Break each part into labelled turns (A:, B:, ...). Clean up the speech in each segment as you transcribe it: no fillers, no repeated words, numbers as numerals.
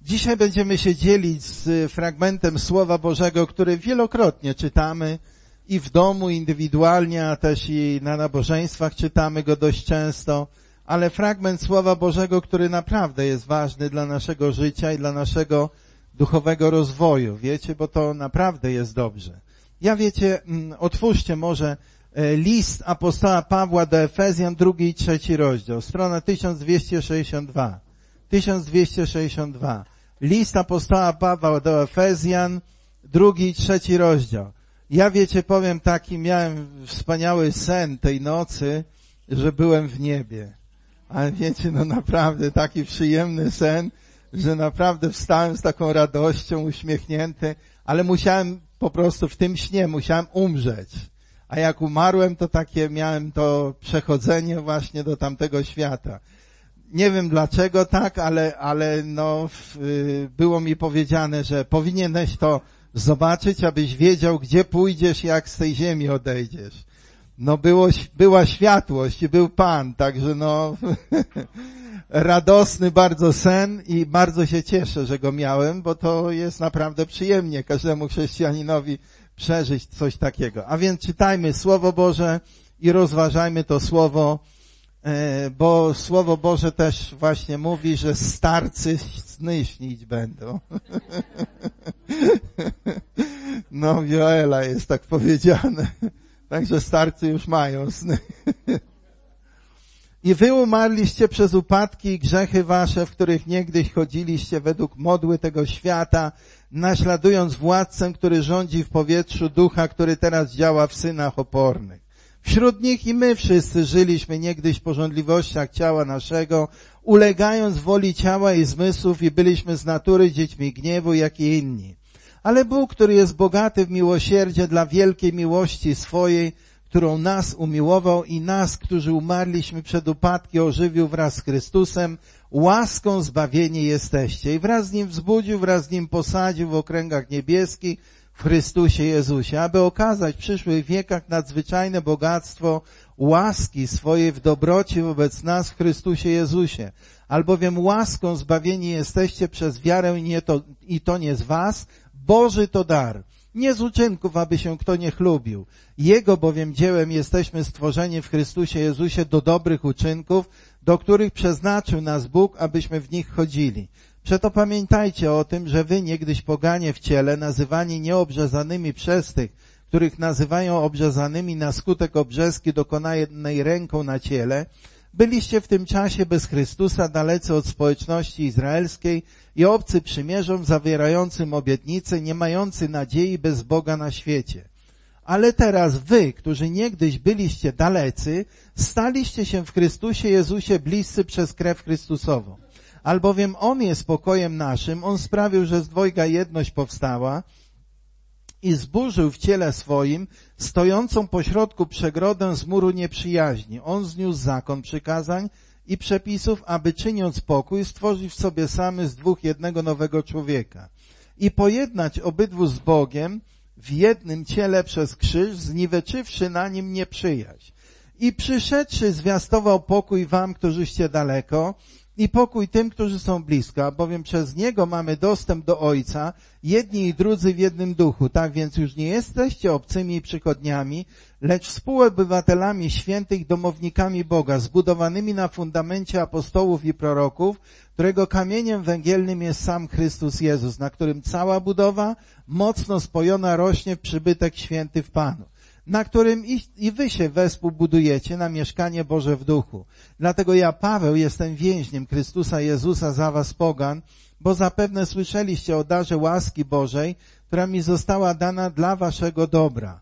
A: Dzisiaj będziemy się dzielić z fragmentem Słowa Bożego, który wielokrotnie czytamy i w domu indywidualnie, a też i na nabożeństwach czytamy go dość często, ale fragment Słowa Bożego, który naprawdę jest ważny dla naszego życia i dla naszego duchowego rozwoju. Wiecie, bo to naprawdę jest dobrze. Otwórzcie może list apostoła Pawła do Efezjan, 2 i 3 rozdział, strona 1262. 1262. List apostoła Pawła do Efezjan, 2 i 3 rozdział. Powiem taki, miałem wspaniały sen tej nocy, że byłem w niebie. Ale naprawdę taki przyjemny sen, że naprawdę wstałem z taką radością, uśmiechnięty, ale musiałem po prostu w tym śnie, musiałem umrzeć. A jak umarłem, to miałem to przechodzenie właśnie do tamtego świata. Nie wiem dlaczego tak, ale było mi powiedziane, że powinieneś to zobaczyć, abyś wiedział, gdzie pójdziesz, jak z tej ziemi odejdziesz. Była światłość i był Pan, także radosny bardzo sen i bardzo się cieszę, że go miałem, bo to jest naprawdę przyjemnie każdemu chrześcijaninowi przeżyć coś takiego. A więc czytajmy Słowo Boże i rozważajmy to Słowo, bo Słowo Boże też właśnie mówi, że starcy sny śnić będą. W Joela jest tak powiedziane. Także starcy już mają sny. I wy umarliście przez upadki i grzechy wasze, w których niegdyś chodziliście według modły tego świata, naśladując władcę, który rządzi w powietrzu, ducha, który teraz działa w synach opornych. Wśród nich i my wszyscy żyliśmy niegdyś w pożądliwościach ciała naszego, ulegając woli ciała i zmysłów i byliśmy z natury dziećmi gniewu, jak i inni. Ale Bóg, który jest bogaty w miłosierdzie dla wielkiej miłości swojej, którą nas umiłował i nas, którzy umarliśmy przed upadki, ożywił wraz z Chrystusem, łaską zbawieni jesteście. I wraz z Nim wzbudził, wraz z Nim posadził w okręgach niebieskich w Chrystusie Jezusie, aby okazać w przyszłych wiekach nadzwyczajne bogactwo łaski swojej w dobroci wobec nas w Chrystusie Jezusie. Albowiem łaską zbawieni jesteście przez wiarę i to nie z was, Boży to dar. Nie z uczynków, aby się kto nie chlubił. Jego bowiem dziełem jesteśmy stworzeni w Chrystusie Jezusie do dobrych uczynków, do których przeznaczył nas Bóg, abyśmy w nich chodzili. Przeto pamiętajcie o tym, że wy niegdyś poganie w ciele, nazywani nieobrzezanymi przez tych, których nazywają obrzezanymi na skutek obrzeski dokonanej ręką na ciele, byliście w tym czasie bez Chrystusa, dalecy od społeczności izraelskiej i obcy przymierzom zawierającym obietnice, nie mający nadziei bez Boga na świecie. Ale teraz wy, którzy niegdyś byliście dalecy, staliście się w Chrystusie Jezusie bliscy przez krew Chrystusową. Albowiem On jest pokojem naszym, On sprawił, że z dwojga jedność powstała i zburzył w ciele swoim stojącą pośrodku przegrodę z muru nieprzyjaźni. On zniósł zakon przykazań i przepisów, aby czyniąc pokój, stworzyć w sobie samych z dwóch jednego nowego człowieka i pojednać obydwu z Bogiem w jednym ciele przez krzyż, zniweczywszy na nim nieprzyjaźń. I przyszedłszy zwiastował pokój wam, którzyście daleko, i pokój tym, którzy są blisko, bowiem przez Niego mamy dostęp do Ojca, jedni i drudzy w jednym duchu. Tak więc już nie jesteście obcymi i przychodniami, lecz współobywatelami świętych, domownikami Boga, zbudowanymi na fundamencie apostołów i proroków, którego kamieniem węgielnym jest sam Chrystus Jezus, na którym cała budowa mocno spojona rośnie w przybytek święty w Panu, na którym i wy się wespół budujecie na mieszkanie Boże w duchu. Dlatego ja, Paweł, jestem więźniem Chrystusa Jezusa za was pogan, bo zapewne słyszeliście o darze łaski Bożej, która mi została dana dla waszego dobra,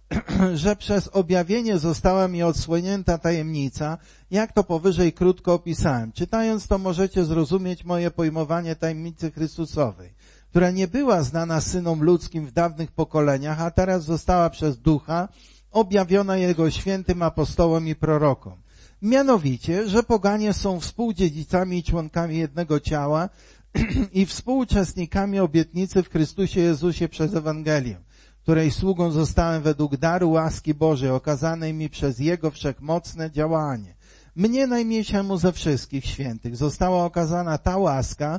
A: że przez objawienie została mi odsłonięta tajemnica, jak to powyżej krótko opisałem. Czytając to możecie zrozumieć moje pojmowanie tajemnicy Chrystusowej, która nie była znana synom ludzkim w dawnych pokoleniach, a teraz została przez Ducha objawiona Jego świętym apostołom i prorokom. Mianowicie, że poganie są współdziedzicami i członkami jednego ciała i współuczestnikami obietnicy w Chrystusie Jezusie przez Ewangelię, której sługą zostałem według daru łaski Bożej okazanej mi przez Jego wszechmocne działanie. Mnie najmniejszemu ze wszystkich świętych została okazana ta łaska,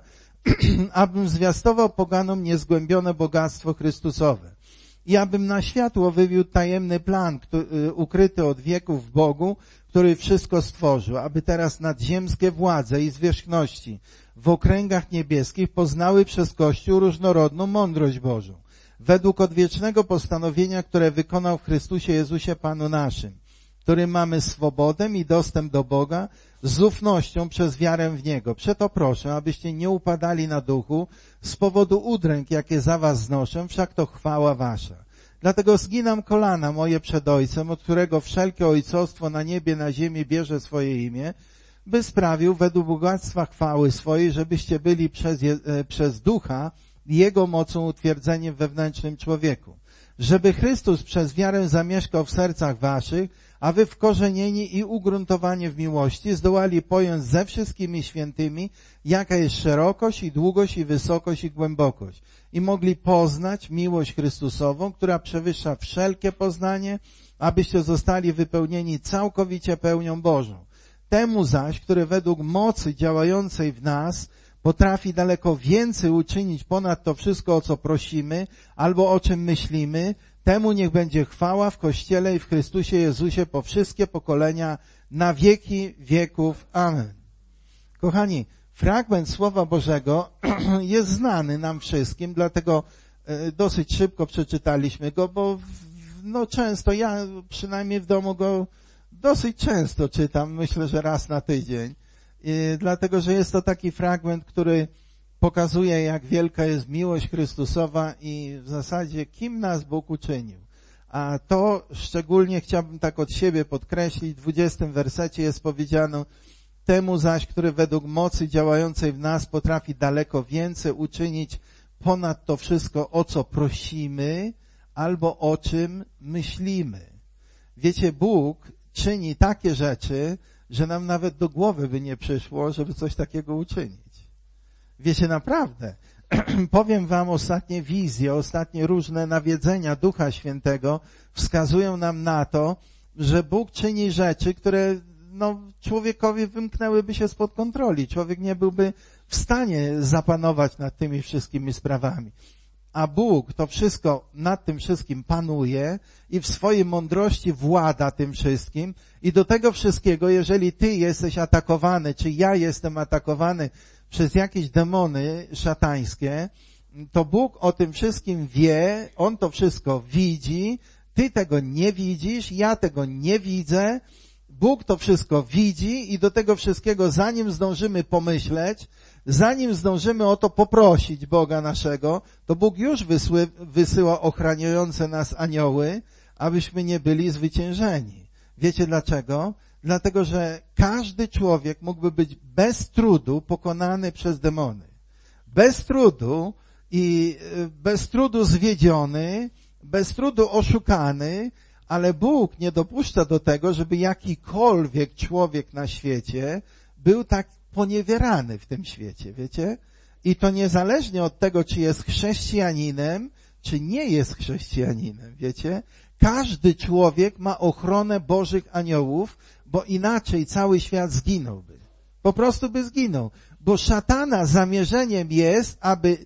A: abym zwiastował poganom niezgłębione bogactwo Chrystusowe i abym na światło wywiódł tajemny plan, ukryty od wieków w Bogu, który wszystko stworzył, aby teraz nadziemskie władze i zwierzchności w okręgach niebieskich poznały przez Kościół różnorodną mądrość Bożą, według odwiecznego postanowienia, które wykonał w Chrystusie Jezusie Panu naszym, którym mamy swobodę i dostęp do Boga z ufnością przez wiarę w Niego. Przeto proszę, abyście nie upadali na duchu z powodu udręk, jakie za was znoszę, wszak to chwała wasza. Dlatego zginam kolana moje przed Ojcem, od którego wszelkie ojcostwo na niebie, na ziemi bierze swoje imię, by sprawił według bogactwa chwały swojej, żebyście byli przez Ducha Jego mocą utwierdzeni w wewnętrznym człowieku. Żeby Chrystus przez wiarę zamieszkał w sercach waszych, a wy wkorzenieni i ugruntowani w miłości zdołali pojąć ze wszystkimi świętymi, jaka jest szerokość i długość i wysokość i głębokość. I mogli poznać miłość Chrystusową, która przewyższa wszelkie poznanie, abyście zostali wypełnieni całkowicie pełnią Bożą. Temu zaś, który według mocy działającej w nas potrafi daleko więcej uczynić ponad to wszystko, o co prosimy, albo o czym myślimy, temu niech będzie chwała w Kościele i w Chrystusie Jezusie po wszystkie pokolenia, na wieki wieków. Amen. Kochani, fragment Słowa Bożego jest znany nam wszystkim, dlatego dosyć szybko przeczytaliśmy go, bo często, ja przynajmniej w domu go dosyć często czytam, myślę, że raz na tydzień, dlatego, że jest to taki fragment, który pokazuje, jak wielka jest miłość Chrystusowa i w zasadzie kim nas Bóg uczynił. A to szczególnie chciałbym tak od siebie podkreślić. W 20 wersecie jest powiedziane: temu zaś, który według mocy działającej w nas potrafi daleko więcej uczynić ponad to wszystko, o co prosimy albo o czym myślimy. Wiecie, Bóg czyni takie rzeczy, że nam nawet do głowy by nie przyszło, żeby coś takiego uczynić. Wiecie, naprawdę, powiem wam, ostatnie wizje, ostatnie różne nawiedzenia Ducha Świętego wskazują nam na to, że Bóg czyni rzeczy, które człowiekowi wymknęłyby się spod kontroli. Człowiek nie byłby w stanie zapanować nad tymi wszystkimi sprawami. A Bóg to wszystko, nad tym wszystkim panuje i w swojej mądrości włada tym wszystkim. I do tego wszystkiego, jeżeli ty jesteś atakowany, czy ja jestem atakowany przez jakieś demony szatańskie, to Bóg o tym wszystkim wie, On to wszystko widzi, ty tego nie widzisz, ja tego nie widzę, Bóg to wszystko widzi i do tego wszystkiego, zanim zdążymy pomyśleć, zanim zdążymy o to poprosić Boga naszego, to Bóg już wysyła ochraniające nas anioły, abyśmy nie byli zwyciężeni. Wiecie dlaczego? Dlatego, że każdy człowiek mógłby być bez trudu pokonany przez demony. Bez trudu i bez trudu zwiedziony, bez trudu oszukany, ale Bóg nie dopuszcza do tego, żeby jakikolwiek człowiek na świecie był tak poniewierany w tym świecie, wiecie? I to niezależnie od tego, czy jest chrześcijaninem, czy nie jest chrześcijaninem, wiecie? Każdy człowiek ma ochronę Bożych aniołów, bo inaczej cały świat zginąłby. Po prostu by zginął. Bo szatana zamierzeniem jest,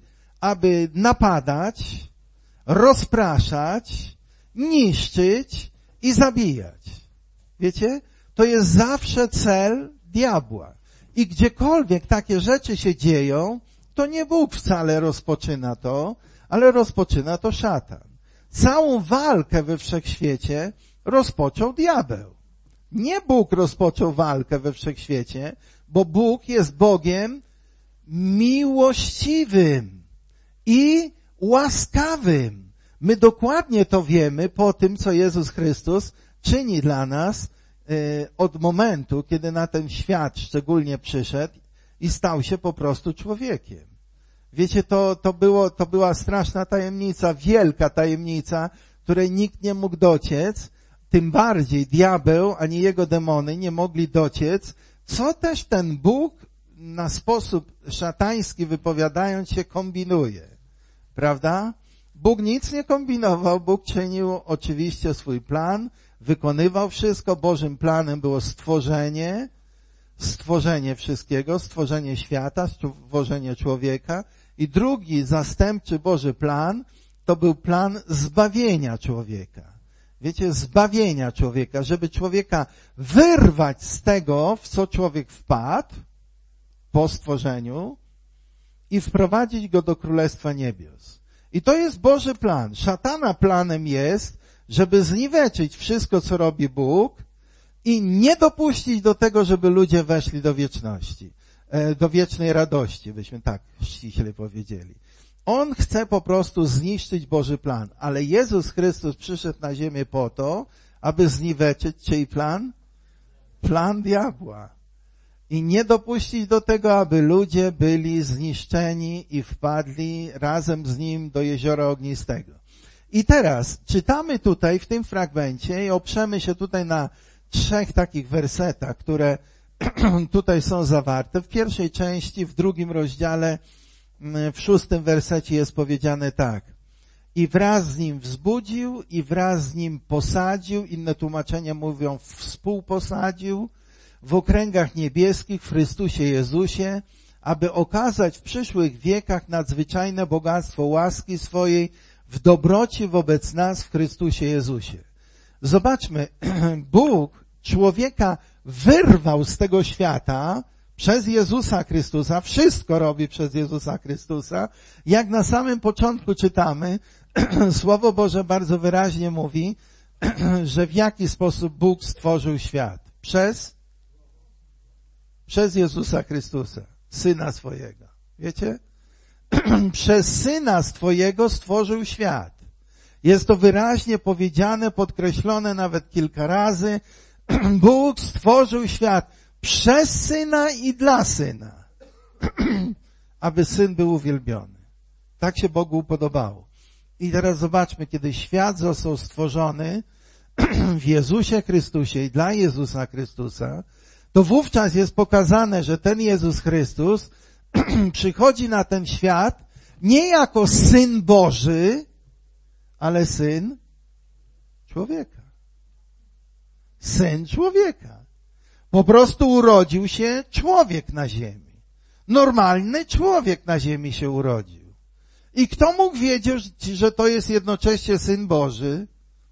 A: aby napadać, rozpraszać, niszczyć i zabijać. Wiecie? To jest zawsze cel diabła. I gdziekolwiek takie rzeczy się dzieją, to nie Bóg wcale rozpoczyna to, ale rozpoczyna to szatan. Całą walkę we wszechświecie rozpoczął diabeł. Nie Bóg rozpoczął walkę we wszechświecie, bo Bóg jest Bogiem miłościwym i łaskawym. My dokładnie to wiemy po tym, co Jezus Chrystus czyni dla nas od momentu, kiedy na ten świat szczególnie przyszedł i stał się po prostu człowiekiem. Wiecie, to była straszna tajemnica, wielka tajemnica, której nikt nie mógł dociec, tym bardziej diabeł ani jego demony nie mogli dociec, co też ten Bóg na sposób szatański wypowiadając się kombinuje. Prawda? Bóg nic nie kombinował, Bóg czynił oczywiście swój plan, wykonywał wszystko. Bożym planem było stworzenie, stworzenie wszystkiego, stworzenie świata, stworzenie człowieka. I drugi zastępczy Boży plan to był plan zbawienia człowieka. Wiecie, zbawienia człowieka, żeby człowieka wyrwać z tego, w co człowiek wpadł po stworzeniu i wprowadzić go do Królestwa Niebios. I to jest Boży plan. Szatana planem jest, żeby zniweczyć wszystko, co robi Bóg i nie dopuścić do tego, żeby ludzie weszli do wieczności, do wiecznej radości, byśmy tak ściśle powiedzieli. On chce po prostu zniszczyć Boży plan, ale Jezus Chrystus przyszedł na ziemię po to, aby zniweczyć czyj plan? Plan diabła. I nie dopuścić do tego, aby ludzie byli zniszczeni i wpadli razem z nim do jeziora ognistego. I teraz czytamy tutaj w tym fragmencie i oprzemy się tutaj na 3 takich wersetach, które tutaj są zawarte. W pierwszej części, w 2 rozdziale, w 6 wersecie jest powiedziane tak. I wraz z nim wzbudził, i wraz z nim posadził, inne tłumaczenia mówią współposadził, w okręgach niebieskich w Chrystusie Jezusie, aby okazać w przyszłych wiekach nadzwyczajne bogactwo łaski swojej w dobroci wobec nas w Chrystusie Jezusie. Zobaczmy, Bóg człowieka wyrwał z tego świata przez Jezusa Chrystusa, wszystko robi przez Jezusa Chrystusa. Jak na samym początku czytamy, Słowo Boże bardzo wyraźnie mówi, że w jaki sposób Bóg stworzył świat. Przez Jezusa Chrystusa, Syna swojego. Wiecie? Przez Syna swojego stworzył świat. Jest to wyraźnie powiedziane, podkreślone nawet kilka razy. Bóg stworzył świat przez Syna i dla Syna, aby Syn był uwielbiony. Tak się Bogu podobało. I teraz zobaczmy, kiedy świat został stworzony w Jezusie Chrystusie i dla Jezusa Chrystusa, to wówczas jest pokazane, że ten Jezus Chrystus przychodzi na ten świat nie jako Syn Boży, ale Syn człowieka. Syn człowieka. Po prostu urodził się człowiek na ziemi. Normalny człowiek na ziemi się urodził. I kto mógł wiedzieć, że to jest jednocześnie Syn Boży?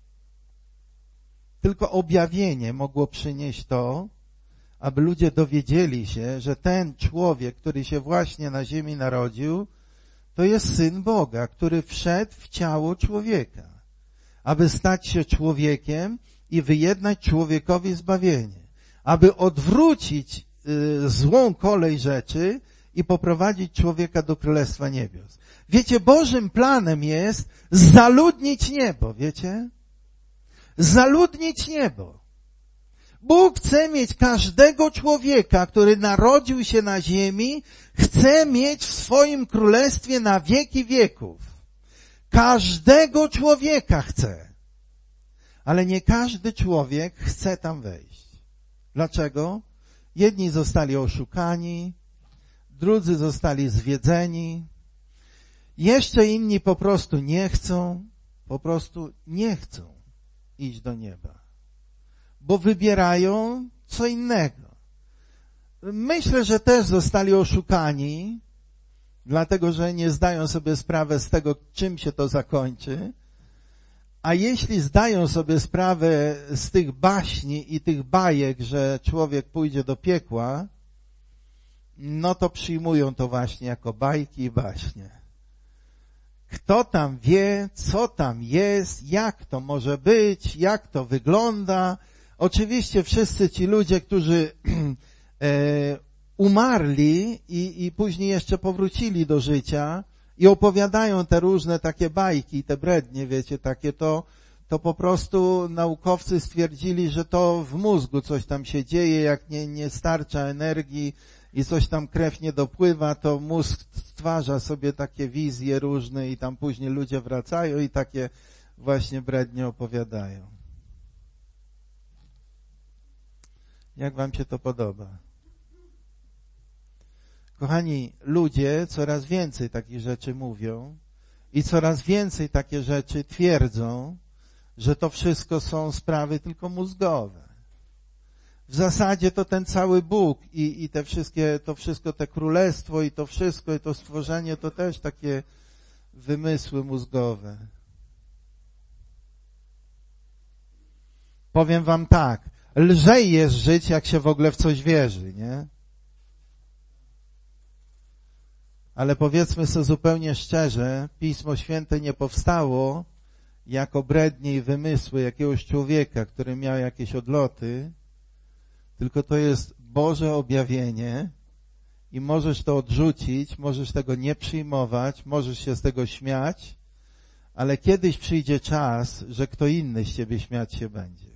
A: Tylko objawienie mogło przynieść to, aby ludzie dowiedzieli się, że ten człowiek, który się właśnie na ziemi narodził, to jest Syn Boga, który wszedł w ciało człowieka, aby stać się człowiekiem i wyjednać człowiekowi zbawienie, aby odwrócić złą kolej rzeczy i poprowadzić człowieka do Królestwa Niebios. Wiecie, Bożym planem jest zaludnić niebo, wiecie? Zaludnić niebo. Bóg chce mieć każdego człowieka, który narodził się na ziemi, chce mieć w swoim królestwie na wieki wieków. Każdego człowieka chce. Ale nie każdy człowiek chce tam wejść. Dlaczego? Jedni zostali oszukani, drudzy zostali zwiedzeni, jeszcze inni po prostu nie chcą iść do nieba. Bo wybierają co innego. Myślę, że też zostali oszukani, dlatego że nie zdają sobie sprawy z tego, czym się to zakończy. A jeśli zdają sobie sprawę z tych baśni i tych bajek, że człowiek pójdzie do piekła, no to przyjmują to właśnie jako bajki i baśnie. Kto tam wie, co tam jest, jak to może być, jak to wygląda. Oczywiście wszyscy ci ludzie, którzy umarli i później jeszcze powrócili do życia i opowiadają te różne takie bajki, te brednie, wiecie, takie to po prostu naukowcy stwierdzili, że to w mózgu coś tam się dzieje, jak nie starcza energii i coś tam krew nie dopływa, to mózg stwarza sobie takie wizje różne i tam później ludzie wracają i takie właśnie brednie opowiadają. Jak wam się to podoba? Kochani, ludzie coraz więcej takich rzeczy mówią i coraz więcej takie rzeczy twierdzą, że to wszystko są sprawy tylko mózgowe. w zasadzie to ten cały Bóg i te wszystkie, to wszystko, te królestwo i to wszystko, i to stworzenie to też takie wymysły mózgowe. Powiem wam tak, lżej jest żyć, jak się w ogóle w coś wierzy, nie? Ale powiedzmy sobie zupełnie szczerze, Pismo Święte nie powstało jako brednie i wymysły jakiegoś człowieka, który miał jakieś odloty, tylko to jest Boże objawienie i możesz to odrzucić, możesz tego nie przyjmować, możesz się z tego śmiać, ale kiedyś przyjdzie czas, że kto inny z ciebie śmiać się będzie.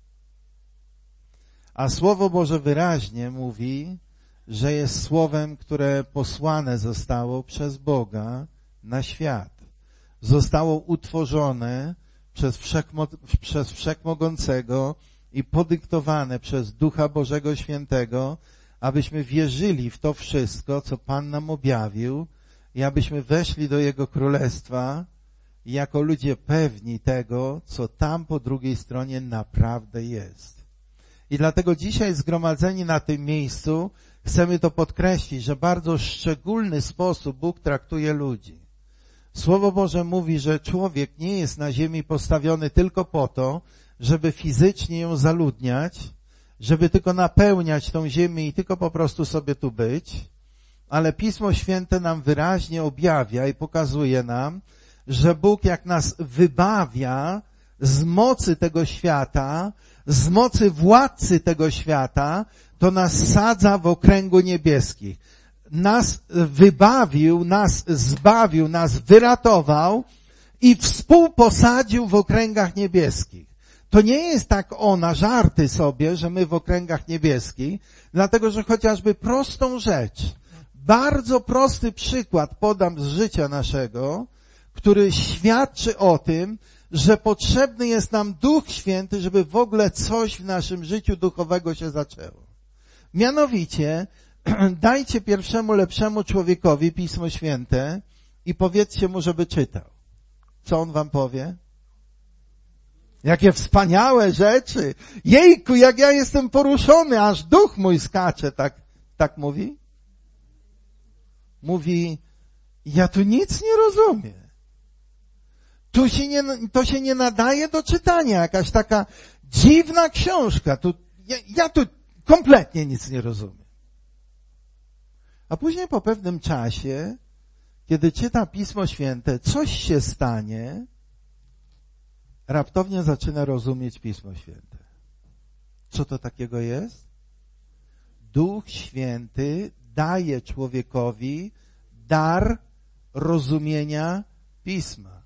A: A Słowo Boże wyraźnie mówi, że jest słowem, które posłane zostało przez Boga na świat. Zostało utworzone przez Wszechmogącego i podyktowane przez Ducha Bożego Świętego, abyśmy wierzyli w to wszystko, co Pan nam objawił i abyśmy weszli do Jego Królestwa jako ludzie pewni tego, co tam po drugiej stronie naprawdę jest. I dlatego dzisiaj zgromadzeni na tym miejscu chcemy to podkreślić, że w bardzo szczególny sposób Bóg traktuje ludzi. Słowo Boże mówi, że człowiek nie jest na ziemi postawiony tylko po to, żeby fizycznie ją zaludniać, żeby tylko napełniać tą ziemię i tylko po prostu sobie tu być, ale Pismo Święte nam wyraźnie objawia i pokazuje nam, że Bóg jak nas wybawia z mocy tego świata, z mocy władcy tego świata, to nas sadza w okręgu niebieskich. Nas wybawił, nas zbawił, nas wyratował i współposadził w okręgach niebieskich. To nie jest tak na żarty sobie, że my w okręgach niebieskich, dlatego że chociażby prostą rzecz, bardzo prosty przykład podam z życia naszego, który świadczy o tym, że potrzebny jest nam Duch Święty, żeby w ogóle coś w naszym życiu duchowego się zaczęło. Mianowicie, dajcie pierwszemu lepszemu człowiekowi Pismo Święte i powiedzcie mu, żeby czytał. Co on wam powie? Jakie wspaniałe rzeczy! Jejku, jak ja jestem poruszony, aż duch mój skacze, tak mówi? Mówi, ja tu nic nie rozumiem. To się nie nadaje do czytania, jakaś taka dziwna książka. Ja tu kompletnie nic nie rozumiem. A później po pewnym czasie, kiedy czyta Pismo Święte, coś się stanie, raptownie zaczyna rozumieć Pismo Święte. Co to takiego jest? Duch Święty daje człowiekowi dar rozumienia Pisma.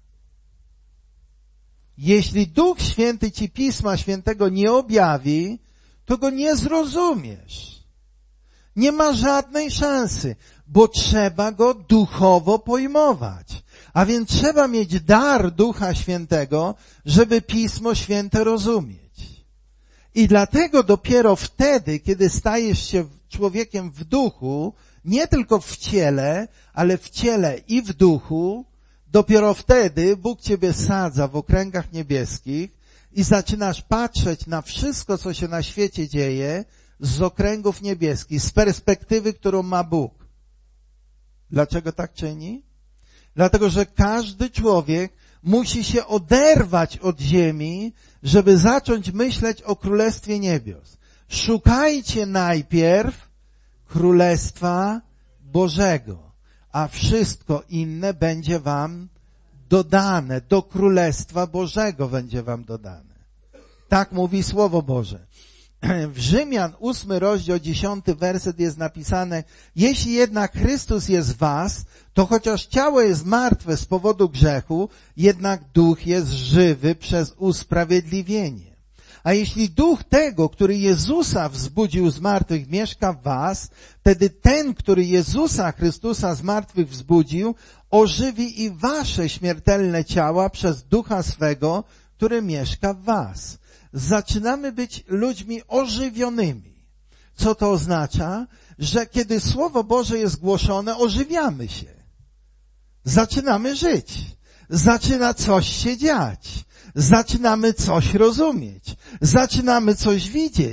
A: Jeśli Duch Święty ci Pisma Świętego nie objawi, to go nie zrozumiesz. Nie ma żadnej szansy, bo trzeba go duchowo pojmować. A więc trzeba mieć dar Ducha Świętego, żeby Pismo Święte rozumieć. I dlatego dopiero wtedy, kiedy stajesz się człowiekiem w duchu, nie tylko w ciele, ale w ciele i w duchu, dopiero wtedy Bóg ciebie sadza w okręgach niebieskich i zaczynasz patrzeć na wszystko, co się na świecie dzieje z okręgów niebieskich, z perspektywy, którą ma Bóg. Dlaczego tak czyni? Dlatego, że każdy człowiek musi się oderwać od ziemi, żeby zacząć myśleć o Królestwie Niebios. Szukajcie najpierw Królestwa Bożego, a wszystko inne będzie wam dodane. Do Królestwa Bożego będzie wam dodane. Tak mówi Słowo Boże. W Rzymian 8 rozdział 10 werset jest napisane: jeśli jednak Chrystus jest w was, to chociaż ciało jest martwe z powodu grzechu, jednak duch jest żywy przez usprawiedliwienie. A jeśli duch tego, który Jezusa wzbudził z martwych, mieszka w was, wtedy ten, który Jezusa Chrystusa z martwych wzbudził, ożywi i wasze śmiertelne ciała przez ducha swego, który mieszka w was. Zaczynamy być ludźmi ożywionymi. Co to oznacza? Że kiedy Słowo Boże jest głoszone, ożywiamy się. Zaczynamy żyć. Zaczyna coś się dziać. Zaczynamy coś rozumieć. Zaczynamy coś widzieć.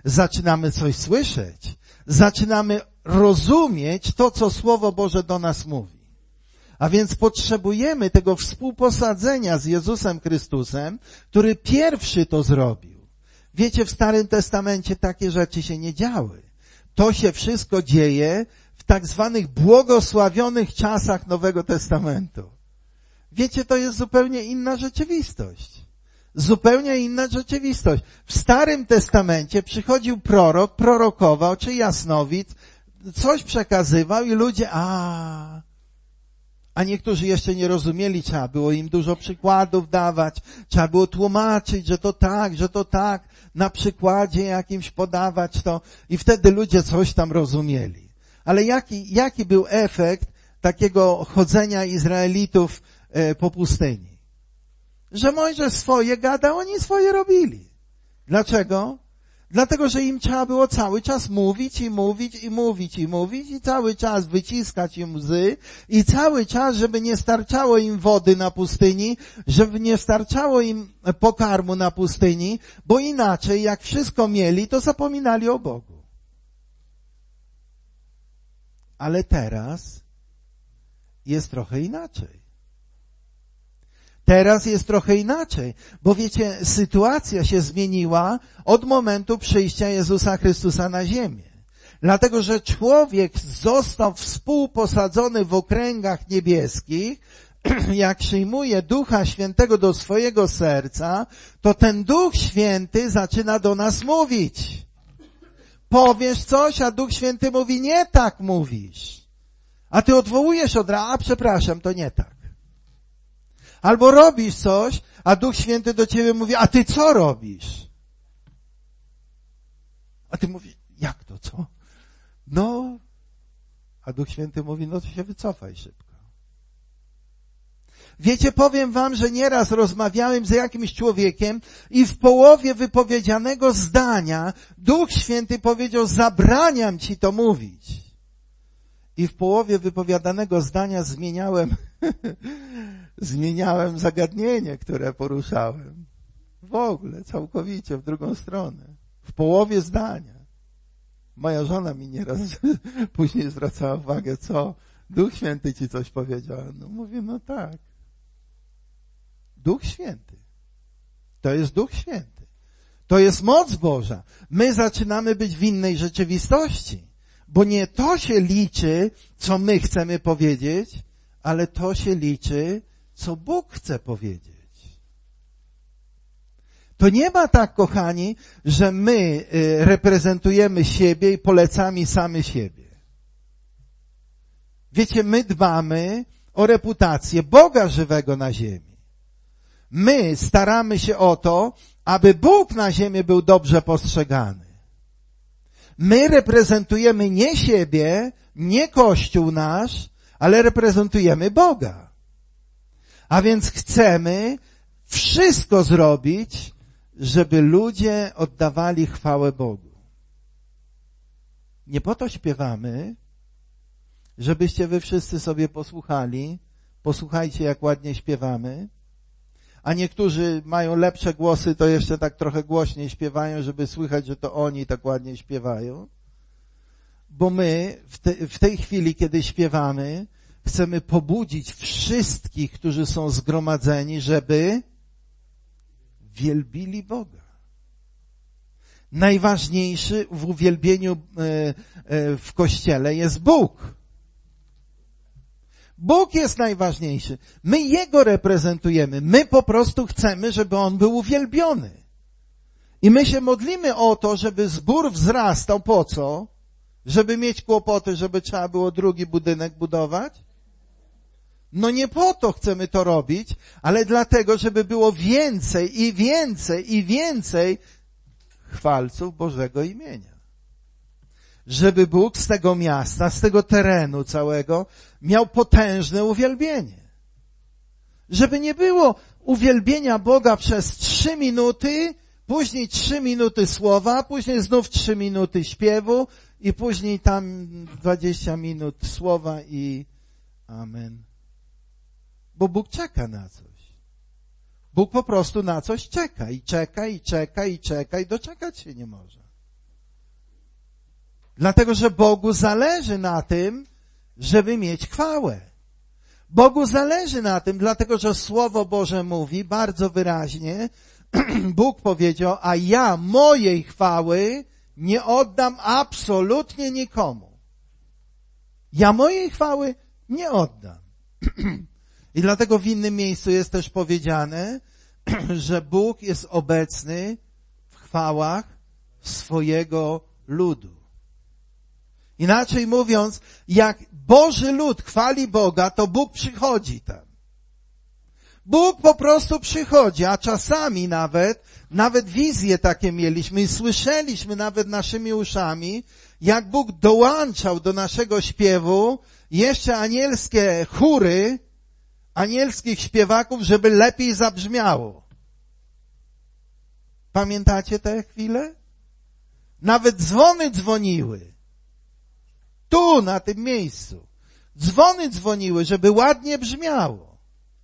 A: zaczynamy coś słyszeć, zaczynamy rozumieć to, co Słowo Boże do nas mówi. A więc potrzebujemy tego współposadzenia z Jezusem Chrystusem, który pierwszy to zrobił. Wiecie, w Starym Testamencie takie rzeczy się nie działy. To się wszystko dzieje w tak zwanych błogosławionych czasach Nowego Testamentu. Wiecie, to jest zupełnie inna rzeczywistość. Zupełnie inna rzeczywistość. W Starym Testamencie przychodził prorok, prorokował, czy jasnowic, coś przekazywał i ludzie, a niektórzy jeszcze nie rozumieli, trzeba było im dużo przykładów dawać, trzeba było tłumaczyć, że to tak, na przykładzie jakimś podawać to i wtedy ludzie coś tam rozumieli. Ale jaki był efekt takiego chodzenia Izraelitów po pustyni? Że Mojżesz swoje gadał, oni swoje robili. Dlaczego? Dlatego, że im trzeba było cały czas mówić i cały czas wyciskać im łzy i cały czas, żeby nie starczało im wody na pustyni, żeby nie starczało im pokarmu na pustyni, bo inaczej jak wszystko mieli, to zapominali o Bogu. Ale teraz jest trochę inaczej. Teraz jest trochę inaczej, bo wiecie, sytuacja się zmieniła od momentu przyjścia Jezusa Chrystusa na ziemię. Dlatego, że człowiek został współposadzony w okręgach niebieskich, jak przyjmuje Ducha Świętego do swojego serca, to ten Duch Święty zaczyna do nas mówić. Powiesz coś, a Duch Święty mówi, nie tak mówisz. A ty odwołujesz od razu, przepraszam, to nie tak. Albo robisz coś, a Duch Święty do ciebie mówi, a ty co robisz? A ty mówisz, jak to, co? No, a Duch Święty mówi, no to się wycofaj szybko. Wiecie, powiem wam, że nieraz rozmawiałem z jakimś człowiekiem i w połowie wypowiedzianego zdania Duch Święty powiedział, zabraniam ci to mówić. I w połowie wypowiadanego zdania zmieniałem zagadnienie, które poruszałem. W ogóle, całkowicie w drugą stronę. W połowie zdania. Moja żona mi nieraz później zwracała uwagę, co? Duch Święty ci coś powiedział. No mówię, no tak. Duch Święty. To jest Duch Święty. To jest moc Boża. My zaczynamy być w innej rzeczywistości. Bo nie to się liczy, co my chcemy powiedzieć, ale to się liczy, co Bóg chce powiedzieć. To nie ma tak, kochani, że my reprezentujemy siebie i polecamy sami siebie. Wiecie, my dbamy o reputację Boga żywego na ziemi. My staramy się o to, aby Bóg na ziemi był dobrze postrzegany. My reprezentujemy nie siebie, nie Kościół nasz, ale reprezentujemy Boga. A więc chcemy wszystko zrobić, żeby ludzie oddawali chwałę Bogu. Nie po to śpiewamy, żebyście wy wszyscy sobie posłuchali. Posłuchajcie, jak ładnie śpiewamy. A niektórzy mają lepsze głosy, to jeszcze tak trochę głośniej śpiewają, żeby słychać, że to oni tak ładnie śpiewają. Bo my w tej chwili, kiedy śpiewamy, chcemy pobudzić wszystkich, którzy są zgromadzeni, żeby wielbili Boga. Najważniejszy w uwielbieniu w Kościele jest Bóg. Bóg jest najważniejszy. My Jego reprezentujemy. My po prostu chcemy, żeby On był uwielbiony. I my się modlimy o to, żeby zbór wzrastał. Po co? Żeby mieć kłopoty, żeby trzeba było drugi budynek budować? No nie po to chcemy to robić, ale dlatego, żeby było więcej i więcej i więcej chwalców Bożego imienia. Żeby Bóg z tego miasta, z tego terenu całego miał potężne uwielbienie. Żeby nie było uwielbienia Boga przez 3 minuty, później 3 minuty słowa, później znów 3 minuty śpiewu i później tam 20 minut słowa i amen. Bo Bóg czeka na coś. Bóg po prostu na coś czeka i czeka i czeka i czeka i doczekać się nie może. Dlatego, że Bogu zależy na tym, żeby mieć chwałę. Bogu zależy na tym, dlatego, że Słowo Boże mówi bardzo wyraźnie, Bóg powiedział, a ja mojej chwały nie oddam absolutnie nikomu. Ja mojej chwały nie oddam. I dlatego w innym miejscu jest też powiedziane, że Bóg jest obecny w chwałach swojego ludu. Inaczej mówiąc, jak Boży lud chwali Boga, to Bóg przychodzi tam. Bóg po prostu przychodzi, a czasami nawet wizje takie mieliśmy i słyszeliśmy nawet naszymi uszami, jak Bóg dołączał do naszego śpiewu jeszcze anielskie chóry, anielskich śpiewaków, żeby lepiej zabrzmiało. Pamiętacie te chwile? Nawet dzwony dzwoniły. Tu, na tym miejscu. Dzwony dzwoniły, żeby ładnie brzmiało.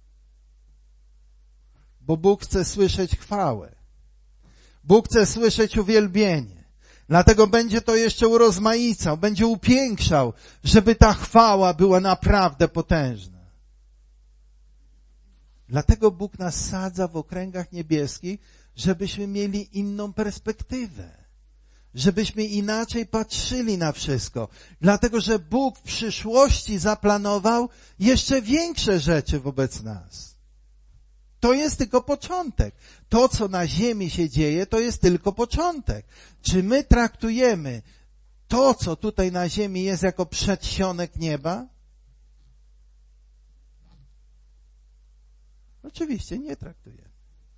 A: Bo Bóg chce słyszeć chwałę. Bóg chce słyszeć uwielbienie. Dlatego będzie to jeszcze urozmaicał, będzie upiększał, żeby ta chwała była naprawdę potężna. Dlatego Bóg nas sadza w okręgach niebieskich, żebyśmy mieli inną perspektywę. Żebyśmy inaczej patrzyli na wszystko. Dlatego, że Bóg w przyszłości zaplanował jeszcze większe rzeczy wobec nas. To jest tylko początek. To, co na ziemi się dzieje, to jest tylko początek. Czy my traktujemy to, co tutaj na ziemi jest, jako przedsionek nieba? Oczywiście nie traktujemy.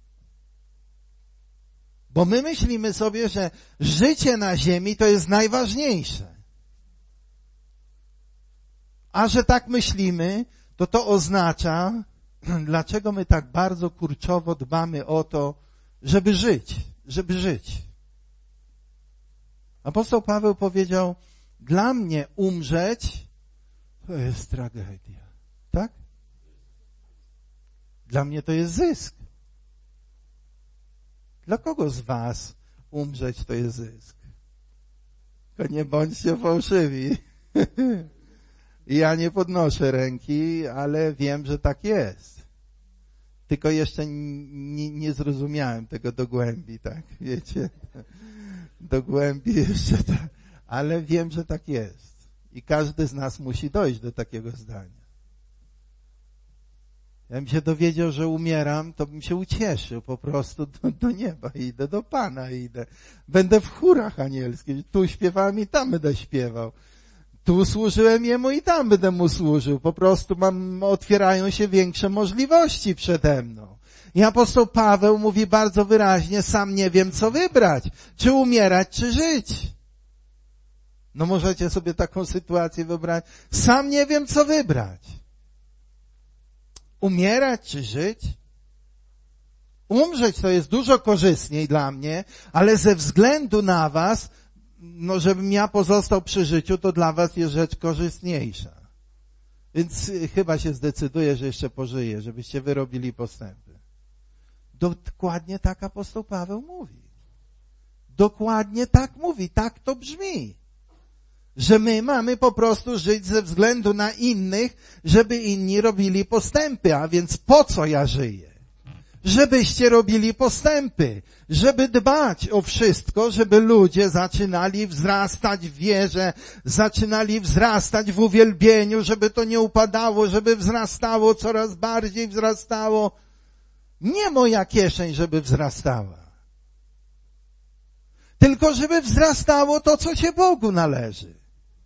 A: Bo my myślimy sobie, że życie na ziemi to jest najważniejsze. A że tak myślimy, to oznacza, dlaczego my tak bardzo kurczowo dbamy o to, żeby żyć. Apostoł Paweł powiedział, dla mnie umrzeć to jest tragedia. Tak? Dla mnie to jest zysk. Dla kogo z was umrzeć to jest zysk? Tylko nie bądźcie fałszywi. Ja nie podnoszę ręki, ale wiem, że tak jest. Tylko jeszcze nie zrozumiałem tego do głębi, tak? Wiecie? Do głębi jeszcze tak. Ale wiem, że tak jest. I każdy z nas musi dojść do takiego zdania. Ja bym się dowiedział, że umieram, to bym się ucieszył po prostu do nieba. Idę do Pana, idę. Będę w chórach anielskich. Tu śpiewałem i tam będę śpiewał. Tu służyłem Jemu i tam będę Mu służył. Po prostu otwierają się większe możliwości przede mną. I apostoł Paweł mówi bardzo wyraźnie, sam nie wiem, co wybrać. Czy umierać, czy żyć. No możecie sobie taką sytuację wyobrazić. Sam nie wiem, co wybrać. Umierać czy żyć? Umrzeć to jest dużo korzystniej dla mnie, ale ze względu na was, żebym ja pozostał przy życiu, to dla was jest rzecz korzystniejsza. Więc chyba się zdecyduję, że jeszcze pożyję, żebyście wy robili postępy. Dokładnie tak apostoł Paweł mówi. Dokładnie tak mówi, tak to brzmi. Że my mamy po prostu żyć ze względu na innych, żeby inni robili postępy. A więc po co ja żyję? Żebyście robili postępy, żeby dbać o wszystko, żeby ludzie zaczynali wzrastać w wierze, zaczynali wzrastać w uwielbieniu, żeby to nie upadało, żeby wzrastało, coraz bardziej wzrastało. Nie moja kieszeń, żeby wzrastała. Tylko żeby wzrastało to, co się Bogu należy.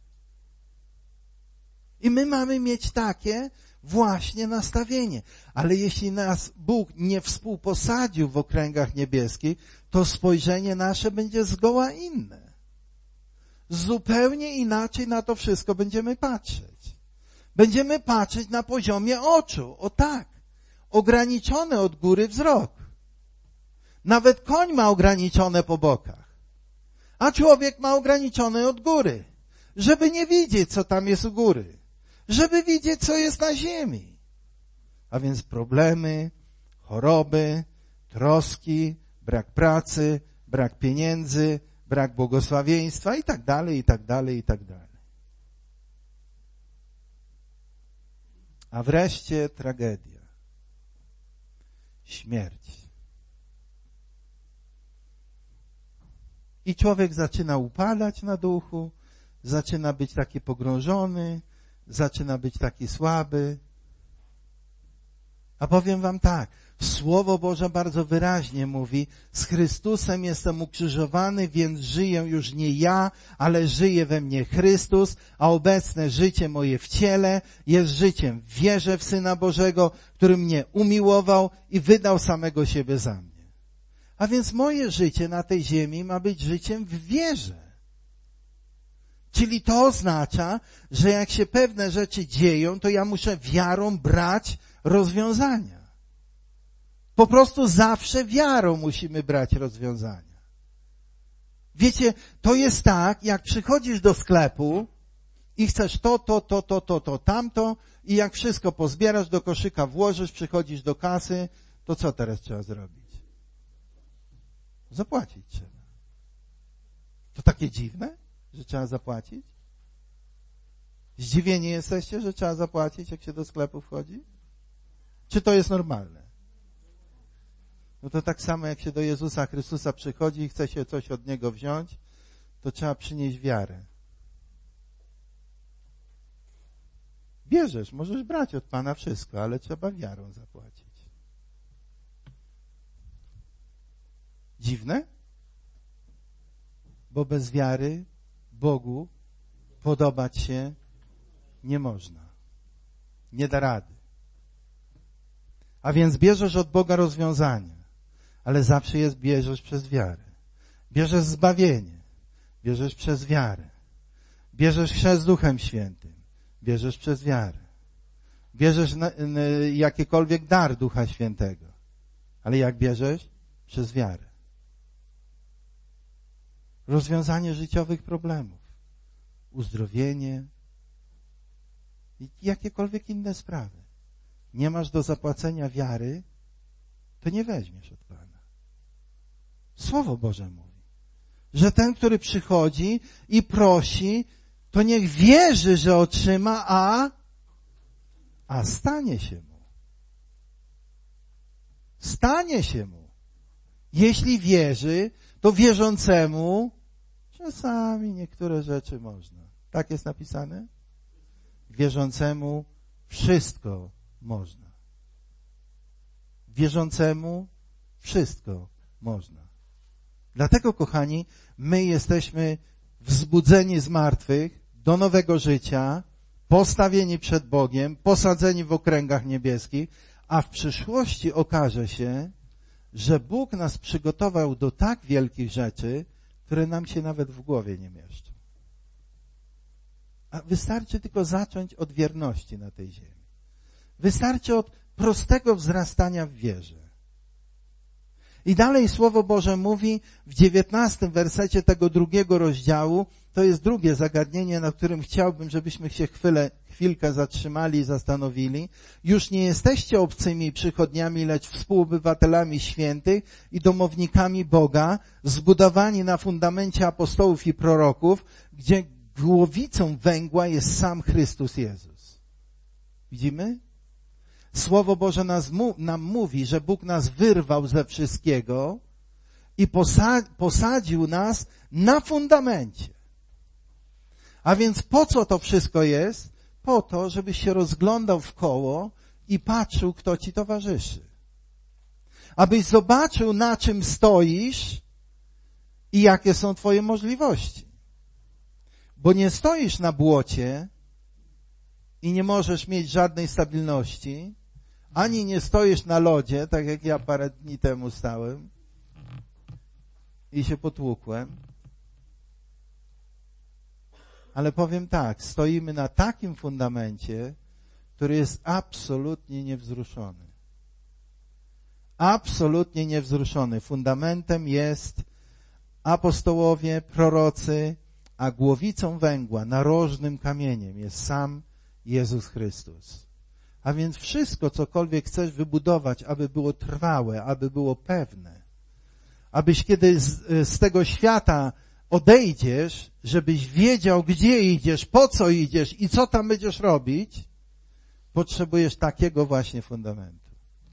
A: I my mamy mieć takie właśnie nastawienie. Ale jeśli nas Bóg nie współposadził w okręgach niebieskich, to spojrzenie nasze będzie zgoła inne. Zupełnie inaczej na to wszystko będziemy patrzeć. Będziemy patrzeć na poziomie oczu. O tak. Ograniczony od góry wzrok. Nawet koń ma ograniczone po bokach. A człowiek ma ograniczone od góry. Żeby nie widzieć, co tam jest u góry. Żeby widzieć, co jest na ziemi. A więc problemy, choroby, troski, brak pracy, brak pieniędzy, brak błogosławieństwa i tak dalej, i tak dalej, i tak dalej. A wreszcie tragedia. Śmierć. I człowiek zaczyna upadać na duchu, zaczyna być taki pogrążony, zaczyna być taki słaby. A powiem wam tak, Słowo Boże bardzo wyraźnie mówi, z Chrystusem jestem ukrzyżowany, więc żyję już nie ja, ale żyje we mnie Chrystus, a obecne życie moje w ciele jest życiem w wierze w Syna Bożego, który mnie umiłował i wydał samego siebie za mnie. A więc moje życie na tej ziemi ma być życiem w wierze. Czyli to oznacza, że jak się pewne rzeczy dzieją, to ja muszę wiarą brać rozwiązania. Po prostu zawsze wiarą musimy brać rozwiązania. Wiecie, to jest tak, jak przychodzisz do sklepu i chcesz to, tamto i jak wszystko pozbierasz, do koszyka włożysz, przychodzisz do kasy, to co teraz trzeba zrobić? Zapłacić trzeba. To takie dziwne, że trzeba zapłacić? Zdziwieni jesteście, że trzeba zapłacić, jak się do sklepu wchodzi? Czy to jest normalne? No to tak samo jak się do Jezusa Chrystusa przychodzi i chce się coś od Niego wziąć, to trzeba przynieść wiarę. Bierzesz, możesz brać od Pana wszystko, ale trzeba wiarą zapłacić. Dziwne? Bo bez wiary Bogu podobać się nie można. Nie da rady. A więc bierzesz od Boga rozwiązanie, ale zawsze bierzesz przez wiarę. Bierzesz zbawienie, bierzesz przez wiarę. Bierzesz chrzest Duchem Świętym, bierzesz przez wiarę. Bierzesz jakikolwiek dar Ducha Świętego, ale jak bierzesz? Przez wiarę. Rozwiązanie życiowych problemów, uzdrowienie i jakiekolwiek inne sprawy. Nie masz do zapłacenia wiary, to nie weźmiesz od Pana. Słowo Boże mówi, że ten, który przychodzi i prosi, to niech wierzy, że otrzyma, a stanie się mu. Stanie się mu. Jeśli wierzy, to wierzącemu czasami niektóre rzeczy można. Tak jest napisane? Wierzącemu wszystko można. Wierzącemu wszystko można. Dlatego, kochani, my jesteśmy wzbudzeni z martwych do nowego życia, postawieni przed Bogiem, posadzeni w okręgach niebieskich, a w przyszłości okaże się, że Bóg nas przygotował do tak wielkich rzeczy, które nam się nawet w głowie nie mieszczą. A wystarczy tylko zacząć od wierności na tej ziemi. Wystarczy od prostego wzrastania w wierze. I dalej Słowo Boże mówi w 19 wersecie tego 2 rozdziału, to jest drugie zagadnienie, na którym chciałbym, żebyśmy się chwilkę zatrzymali i zastanowili. Już nie jesteście obcymi przychodniami, lecz współobywatelami świętych i domownikami Boga, zbudowani na fundamencie apostołów i proroków, gdzie głowicą węgła jest sam Chrystus Jezus. Widzimy? Słowo Boże nam mówi, że Bóg nas wyrwał ze wszystkiego i posadził nas na fundamencie. A więc po co to wszystko jest? Po to, żebyś się rozglądał w koło i patrzył, kto ci towarzyszy. Abyś zobaczył, na czym stoisz i jakie są twoje możliwości. Bo nie stoisz na błocie i nie możesz mieć żadnej stabilności, ani nie stoisz na lodzie, tak jak ja parę dni temu stałem i się potłukłem. Ale powiem tak, stoimy na takim fundamencie, który jest absolutnie niewzruszony. Absolutnie niewzruszony. Fundamentem jest apostołowie, prorocy, a głowicą węgła, narożnym kamieniem jest sam Jezus Chrystus. A więc wszystko, cokolwiek chcesz wybudować, aby było trwałe, aby było pewne, abyś kiedy z tego świata odejdziesz, żebyś wiedział, gdzie idziesz, po co idziesz i co tam będziesz robić, potrzebujesz takiego właśnie fundamentu.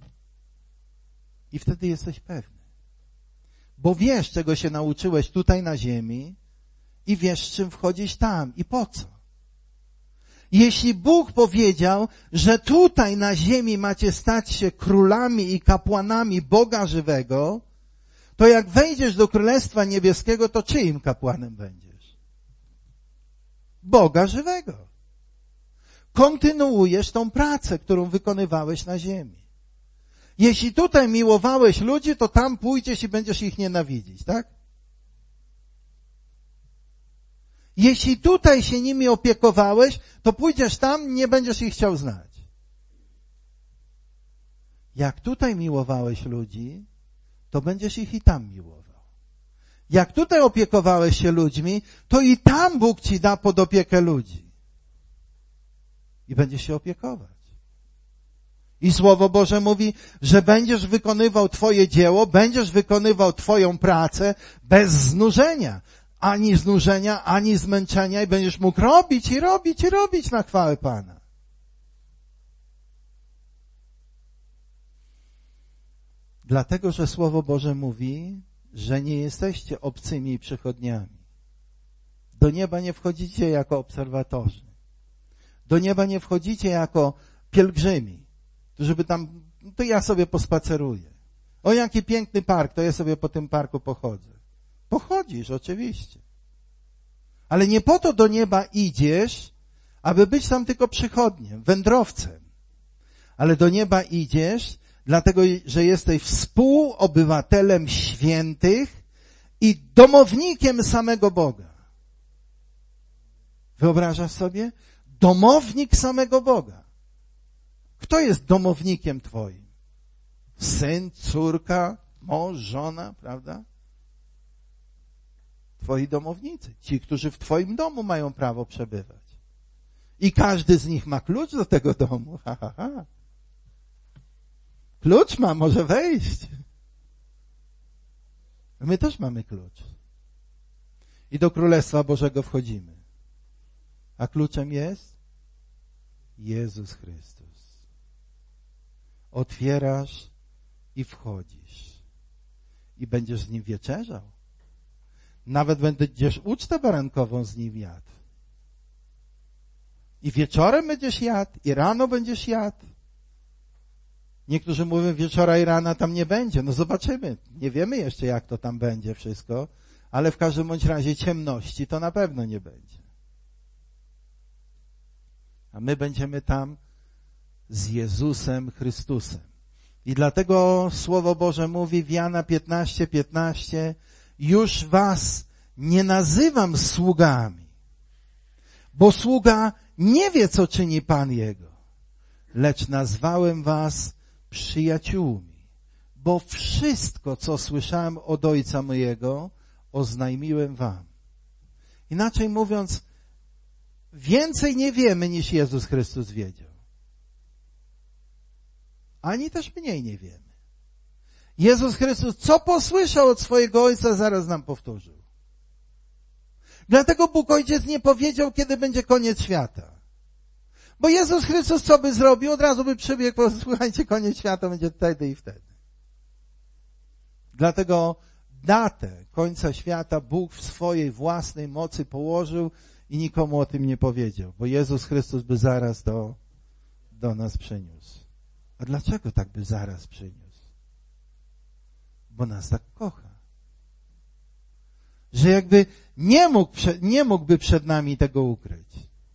A: I wtedy jesteś pewny. Bo wiesz, czego się nauczyłeś tutaj na ziemi i wiesz, czym wchodzić tam i po co. Jeśli Bóg powiedział, że tutaj na ziemi macie stać się królami i kapłanami Boga żywego, to jak wejdziesz do Królestwa Niebieskiego, to czyim kapłanem będziesz? Boga żywego. Kontynuujesz tą pracę, którą wykonywałeś na ziemi. Jeśli tutaj miłowałeś ludzi, to tam pójdziesz i będziesz ich nienawidzić, tak? Jeśli tutaj się nimi opiekowałeś, to pójdziesz tam, nie będziesz ich chciał znać. Jak tutaj miłowałeś ludzi, to będziesz ich i tam miłował. Jak tutaj opiekowałeś się ludźmi, to i tam Bóg ci da pod opiekę ludzi. I będziesz się opiekować. I Słowo Boże mówi, że będziesz wykonywał Twoje dzieło, będziesz wykonywał Twoją pracę bez znużenia. Ani znużenia, ani zmęczenia i będziesz mógł robić i robić i robić na chwałę Pana. Dlatego, że Słowo Boże mówi, że nie jesteście obcymi przychodniami. Do nieba nie wchodzicie jako obserwatorzy. Do nieba nie wchodzicie jako pielgrzymi, żeby tam, to ja sobie pospaceruję. O, jaki piękny park, to ja sobie po tym parku pochodzę. Pochodzisz, oczywiście. Ale nie po to do nieba idziesz, aby być tam tylko przychodniem, wędrowcem. Ale do nieba idziesz, dlatego, że jesteś współobywatelem świętych i domownikiem samego Boga. Wyobrażasz sobie? Domownik samego Boga. Kto jest domownikiem twoim? Syn, córka, mąż, żona, prawda? Twoi domownicy, ci, którzy w twoim domu mają prawo przebywać. I każdy z nich ma klucz do tego domu. Ha, ha, ha. Klucz ma, może wejść. My też mamy klucz. I do Królestwa Bożego wchodzimy. A kluczem jest Jezus Chrystus. Otwierasz i wchodzisz. I będziesz z Nim wieczerzał. Nawet będziesz ucztę barankową z Nim jadł. I wieczorem będziesz jadł, i rano będziesz jadł. Niektórzy mówią, wieczora i rana tam nie będzie. No zobaczymy. Nie wiemy jeszcze, jak to tam będzie wszystko, ale w każdym bądź razie ciemności to na pewno nie będzie. A my będziemy tam z Jezusem Chrystusem. I dlatego Słowo Boże mówi w Jana 15:15, już was nie nazywam sługami, bo sługa nie wie, co czyni Pan jego, lecz nazwałem was przyjaciółmi, bo wszystko, co słyszałem od Ojca mojego, oznajmiłem wam. Inaczej mówiąc, więcej nie wiemy, niż Jezus Chrystus wiedział. Ani też mniej nie wiemy. Jezus Chrystus, co posłyszał od swojego Ojca, zaraz nam powtórzył. Dlatego Bóg Ojciec nie powiedział, kiedy będzie koniec świata. Bo Jezus Chrystus co by zrobił? Od razu by przybiegł, słuchajcie, koniec świata będzie wtedy i wtedy. Dlatego datę końca świata Bóg w swojej własnej mocy położył i nikomu o tym nie powiedział, bo Jezus Chrystus by zaraz do nas przyniósł. A dlaczego tak by zaraz przyniósł? Bo nas tak kocha. Że jakby nie mógłby przed nami tego ukryć.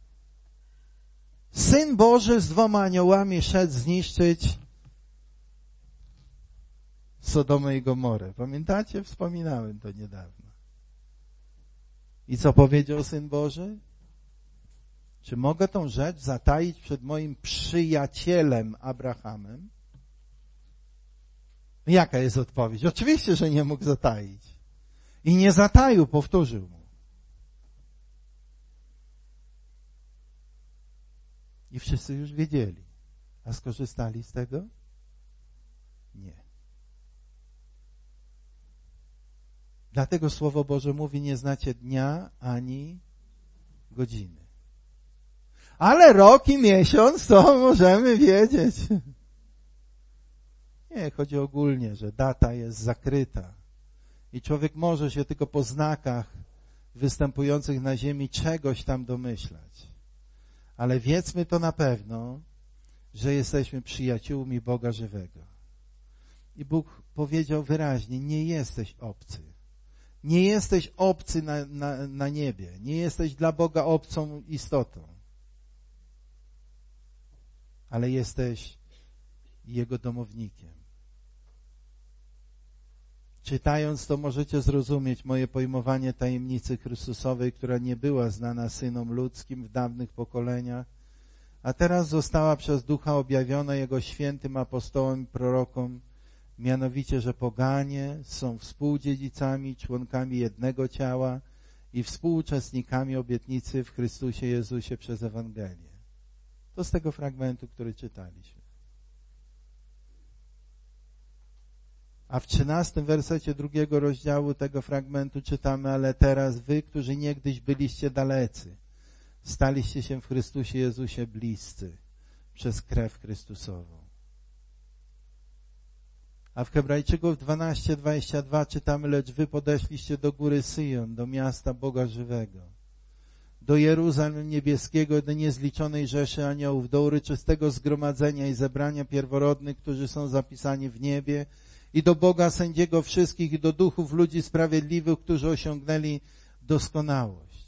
A: Syn Boży z 2 aniołami szedł zniszczyć Sodomę i Gomorę. Pamiętacie? Wspominałem to niedawno. I co powiedział Syn Boży? Czy mogę tą rzecz zataić przed moim przyjacielem Abrahamem? Jaka jest odpowiedź? Oczywiście, że nie mógł zataić. I nie zataił, powtórzył mu. I wszyscy już wiedzieli. A skorzystali z tego? Nie. Dlatego Słowo Boże mówi, nie znacie dnia ani godziny. Ale rok i miesiąc to możemy wiedzieć. Nie, chodzi ogólnie, że data jest zakryta. I człowiek może się tylko po znakach występujących na ziemi czegoś tam domyślać. Ale wiedzmy to na pewno, że jesteśmy przyjaciółmi Boga żywego. I Bóg powiedział wyraźnie, nie jesteś obcy. Nie jesteś obcy na niebie. Nie jesteś dla Boga obcą istotą. Ale jesteś Jego domownikiem. Czytając to możecie zrozumieć moje pojmowanie tajemnicy Chrystusowej, która nie była znana synom ludzkim w dawnych pokoleniach, a teraz została przez Ducha objawiona Jego świętym apostołom i prorokom, mianowicie, że poganie są współdziedzicami, członkami jednego ciała i współuczestnikami obietnicy w Chrystusie Jezusie przez Ewangelię. To z tego fragmentu, który czytaliśmy. A w 13 wersecie 2 rozdziału tego fragmentu czytamy, ale teraz wy, którzy niegdyś byliście dalecy, staliście się w Chrystusie Jezusie bliscy przez krew Chrystusową. A w Hebrajczyków 12:22 czytamy, lecz wy podeszliście do góry Syjon, do miasta Boga żywego, do Jeruzalem niebieskiego, do niezliczonej rzeszy aniołów, do uryczystego zgromadzenia i zebrania pierworodnych, którzy są zapisani w niebie, i do Boga sędziego wszystkich, i do duchów ludzi sprawiedliwych, którzy osiągnęli doskonałość.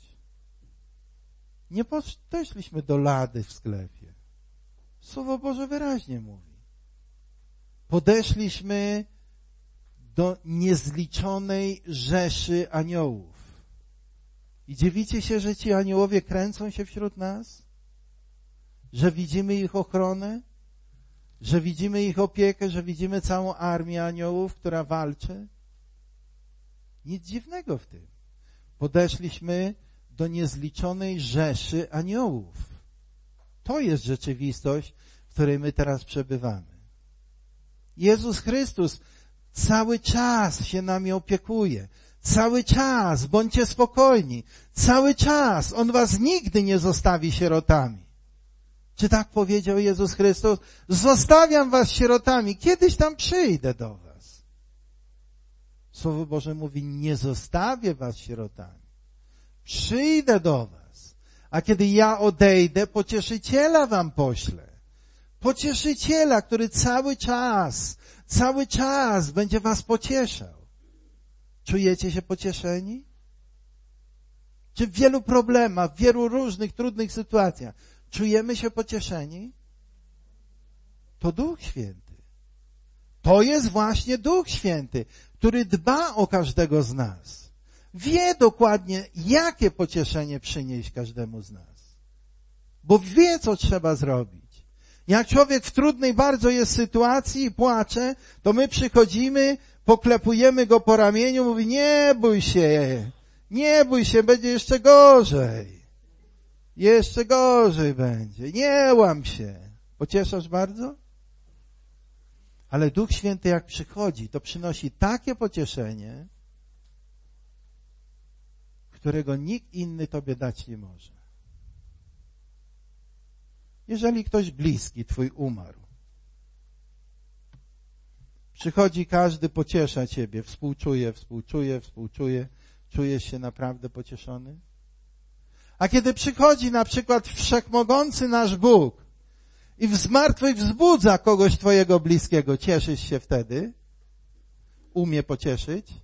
A: Nie podeszliśmy do lady w sklepie. Słowo Boże wyraźnie mówi. Podeszliśmy do niezliczonej rzeszy aniołów. I dziwicie się, że ci aniołowie kręcą się wśród nas? Że widzimy ich ochronę? Że widzimy ich opiekę? Że widzimy całą armię aniołów, która walczy? Nic dziwnego w tym. Podeszliśmy do niezliczonej rzeszy aniołów. To jest rzeczywistość, w której my teraz przebywamy. Jezus Chrystus cały czas się nami opiekuje. Cały czas, bądźcie spokojni. Cały czas, On was nigdy nie zostawi sierotami. Czy tak powiedział Jezus Chrystus? Zostawiam was sierotami, kiedyś tam przyjdę do was. Słowo Boże mówi, nie zostawię was sierotami. Przyjdę do was. A kiedy ja odejdę, Pocieszyciela wam poślę. Pocieszyciela, który cały czas będzie was pocieszał. Czujecie się pocieszeni? Czy w wielu problemach, w wielu różnych trudnych sytuacjach czujemy się pocieszeni? To Duch Święty. To jest właśnie Duch Święty, który dba o każdego z nas. Wie dokładnie, jakie pocieszenie przynieść każdemu z nas. Bo wie, co trzeba zrobić. Jak człowiek w trudnej bardzo jest sytuacji i płacze, to my przychodzimy, poklepujemy go po ramieniu, mówi, nie bój się, będzie jeszcze gorzej. Jeszcze gorzej będzie. Nie łam się. Pocieszasz bardzo? Ale Duch Święty jak przychodzi, to przynosi takie pocieszenie, którego nikt inny tobie dać nie może. Jeżeli ktoś bliski twój umarł, przychodzi każdy, pociesza ciebie, współczuje, czujesz się naprawdę pocieszony? A kiedy przychodzi na przykład wszechmogący nasz Bóg i zmartwychwzbudza kogoś twojego bliskiego, cieszysz się wtedy? Umie pocieszyć?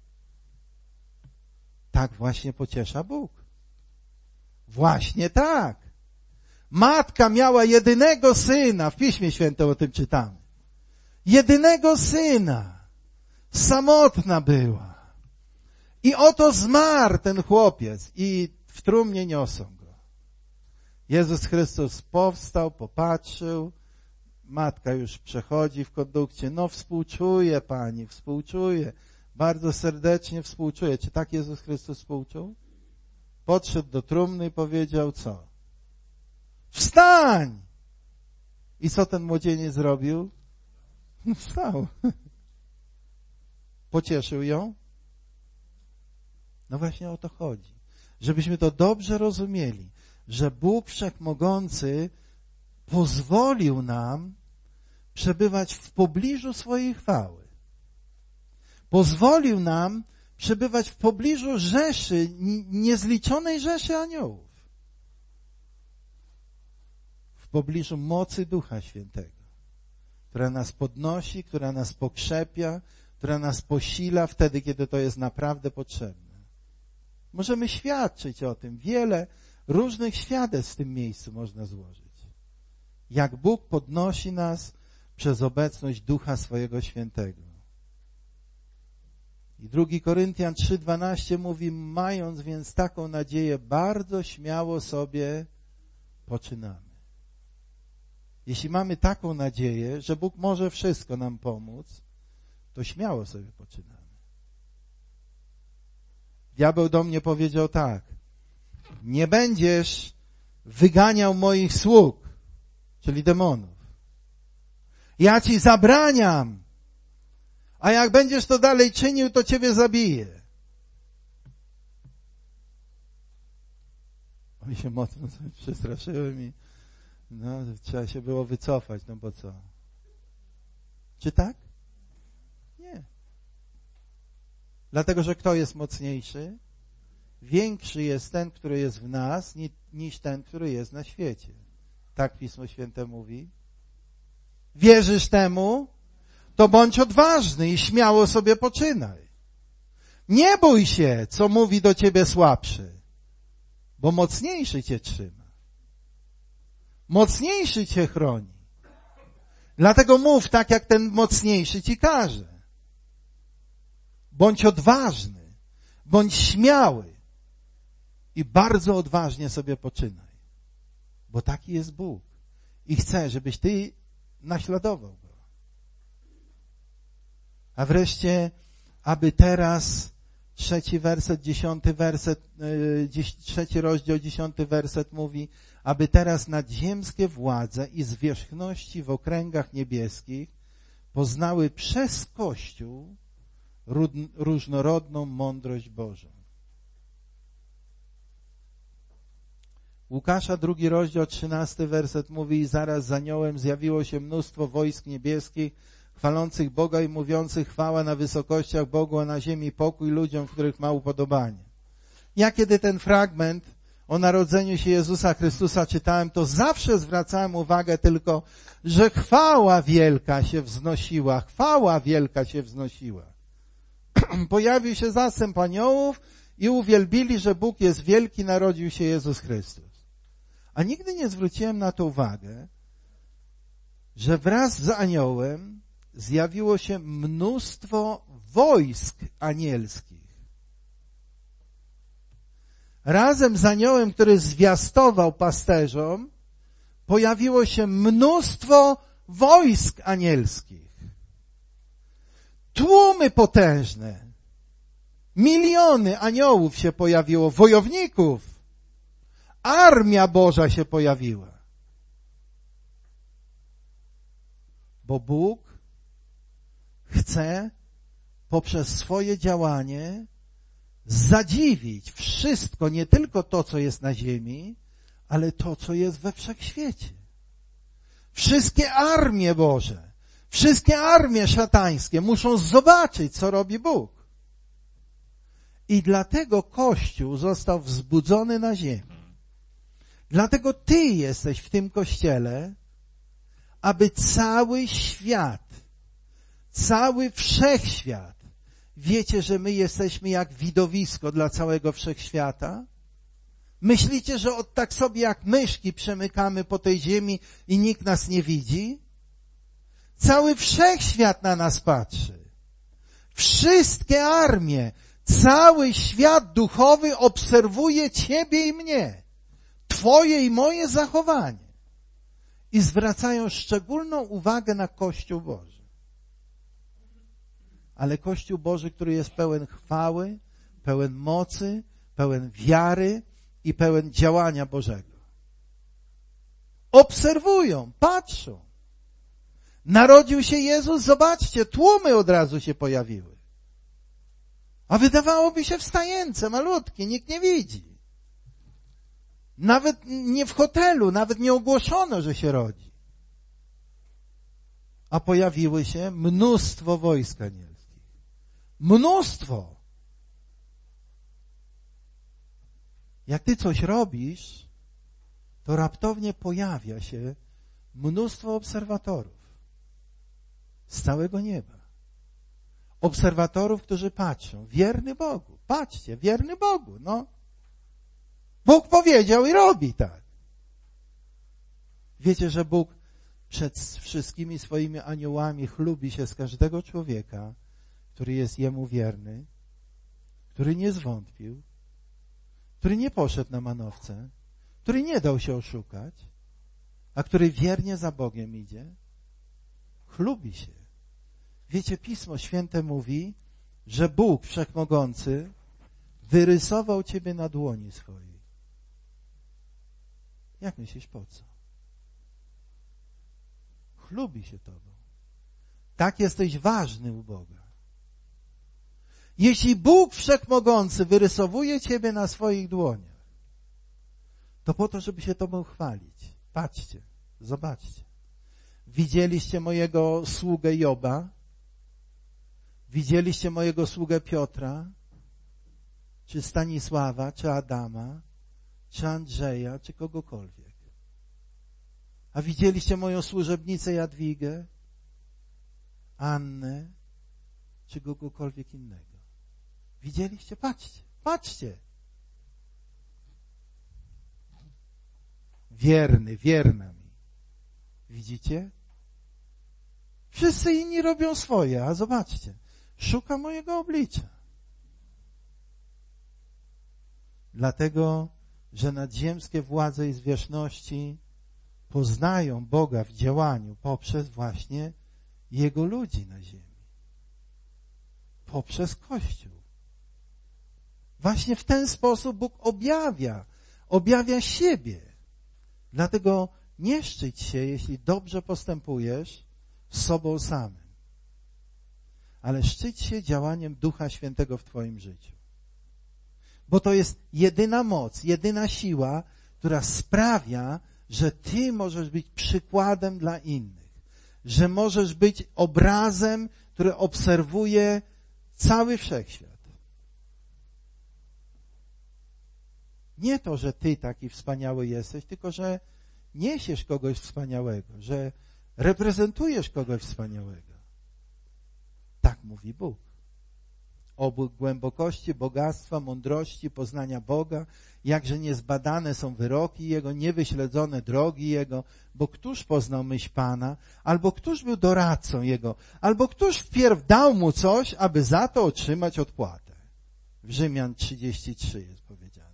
A: Tak właśnie pociesza Bóg. Właśnie tak. Matka miała jedynego syna, w Piśmie Świętym o tym czytamy. Jedynego syna. Samotna była. I oto zmarł ten chłopiec i w trumnie niosą go. Jezus Chrystus powstał, popatrzył. Matka już przechodzi w kondukcie. No współczuję Pani, współczuję. Bardzo serdecznie współczuję. Czy tak Jezus Chrystus współczuł? Podszedł do trumny i powiedział co? Wstań! I co ten młodzieniec zrobił? Wstał. Pocieszył ją? No właśnie o to chodzi. Żebyśmy to dobrze rozumieli, że Bóg Wszechmogący pozwolił nam przebywać w pobliżu swojej chwały. Pozwolił nam przebywać w pobliżu rzeszy, niezliczonej rzeszy aniołów. W pobliżu mocy Ducha Świętego, która nas podnosi, która nas pokrzepia, która nas posila wtedy, kiedy to jest naprawdę potrzebne. Możemy świadczyć o tym. Wiele różnych świadectw w tym miejscu można złożyć. Jak Bóg podnosi nas przez obecność Ducha swojego Świętego. I 2 Koryntian 3:12 mówi, mając więc taką nadzieję, bardzo śmiało sobie poczynamy. Jeśli mamy taką nadzieję, że Bóg może wszystko nam pomóc, to śmiało sobie poczynamy. Diabeł do mnie powiedział tak, nie będziesz wyganiał moich sług, czyli demonów. Ja ci zabraniam, a jak będziesz to dalej czynił, to ciebie zabiję. Oni się mocno przestraszyłem i trzeba się było wycofać, no bo co? Czy tak? Nie. Dlatego, że kto jest mocniejszy? Większy jest ten, który jest w nas, niż ten, który jest na świecie. Tak Pismo Święte mówi. Wierzysz temu? To bądź odważny i śmiało sobie poczynaj. Nie bój się, co mówi do ciebie słabszy, bo mocniejszy cię trzyma. Mocniejszy cię chroni. Dlatego mów tak, jak ten mocniejszy ci każe. Bądź odważny, bądź śmiały i bardzo odważnie sobie poczynaj. Bo taki jest Bóg i chce, żebyś ty naśladował Go. A wreszcie, aby teraz 3 rozdział 10 werset mówi, aby teraz nadziemskie władze i zwierzchności w okręgach niebieskich poznały przez Kościół różnorodną mądrość Bożą. Łukasza 2 rozdział 13 werset mówi, i zaraz za aniołem zjawiło się mnóstwo wojsk niebieskich, chwalących Boga i mówiących chwała na wysokościach Bogu, a na ziemi pokój ludziom, w których ma upodobanie. Ja kiedy ten fragment o narodzeniu się Jezusa Chrystusa czytałem, to zawsze zwracałem uwagę tylko, że chwała wielka się wznosiła, chwała wielka się wznosiła. Pojawił się zastęp aniołów i uwielbili, że Bóg jest wielki, narodził się Jezus Chrystus. A nigdy nie zwróciłem na to uwagę, że wraz z aniołem zjawiło się mnóstwo wojsk anielskich. Razem z aniołem, który zwiastował pasterzom, pojawiło się mnóstwo wojsk anielskich. Tłumy potężne. Miliony aniołów się pojawiło, wojowników. Armia Boża się pojawiła. Bo Bóg chce poprzez swoje działanie zadziwić wszystko, nie tylko to, co jest na ziemi, ale to, co jest we wszechświecie. Wszystkie armie Boże, wszystkie armie szatańskie muszą zobaczyć, co robi Bóg. I dlatego Kościół został wzbudzony na ziemi. Dlatego ty jesteś w tym Kościele, aby cały świat, cały wszechświat, wiecie, że my jesteśmy jak widowisko dla całego wszechświata? Myślicie, że tak sobie jak myszki przemykamy po tej ziemi i nikt nas nie widzi? Cały wszechświat na nas patrzy. Wszystkie armie, cały świat duchowy obserwuje ciebie i mnie, twoje i moje zachowanie i zwracają szczególną uwagę na Kościół Boży. Ale Kościół Boży, który jest pełen chwały, pełen mocy, pełen wiary i pełen działania Bożego. Obserwują, patrzą. Narodził się Jezus, zobaczcie, tłumy od razu się pojawiły. A wydawałoby się wstające, malutkie, nikt nie widzi. Nawet nie w hotelu, nawet nie ogłoszono, że się rodzi. A pojawiły się mnóstwo wojsk anielskich. Mnóstwo. Jak ty coś robisz, to raptownie pojawia się mnóstwo obserwatorów z całego nieba. Obserwatorów, którzy patrzą. Wierny Bogu. Patrzcie, wierny Bogu. No. Bóg powiedział i robi tak. Wiecie, że Bóg przed wszystkimi swoimi aniołami chlubi się z każdego człowieka, który jest Jemu wierny, który nie zwątpił, który nie poszedł na manowce, który nie dał się oszukać, a który wiernie za Bogiem idzie. Chlubi się. Wiecie, Pismo Święte mówi, że Bóg Wszechmogący wyrysował ciebie na dłoni swojej. Jak myślisz, po co? Chlubi się tobą. Tak jesteś ważny u Boga. Jeśli Bóg Wszechmogący wyrysowuje ciebie na swoich dłoniach, to po to, żeby się tobą chwalić. Patrzcie, zobaczcie. Widzieliście mojego sługę Joba? Widzieliście mojego sługę Piotra? Czy Stanisława, czy Adama, czy Andrzeja, czy kogokolwiek? A widzieliście moją służebnicę Jadwigę, Annę, czy kogokolwiek innego? Widzieliście? Patrzcie, patrzcie. Wierny, wierna mi. Widzicie? Wszyscy inni robią swoje, a zobaczcie. Szuka mojego oblicza. Dlatego, że nadziemskie władze i zwierzchności poznają Boga w działaniu poprzez właśnie Jego ludzi na ziemi. Poprzez Kościół. Właśnie w ten sposób Bóg objawia siebie. Dlatego nie szczyć się, jeśli dobrze postępujesz z sobą samym, ale szczyć się działaniem Ducha Świętego w twoim życiu. Bo to jest jedyna moc, jedyna siła, która sprawia, że ty możesz być przykładem dla innych, że możesz być obrazem, który obserwuje cały wszechświat. Nie to, że ty taki wspaniały jesteś, tylko że niesiesz kogoś wspaniałego, że reprezentujesz kogoś wspaniałego. Tak mówi Bóg. O głębokości, bogactwa, mądrości, poznania Boga, jakże niezbadane są wyroki Jego, niewyśledzone drogi Jego, bo któż poznał myśl Pana, albo któż był doradcą Jego, albo któż wpierw dał Mu coś, aby za to otrzymać odpłatę. W Rzymian 33 jest powiedziane.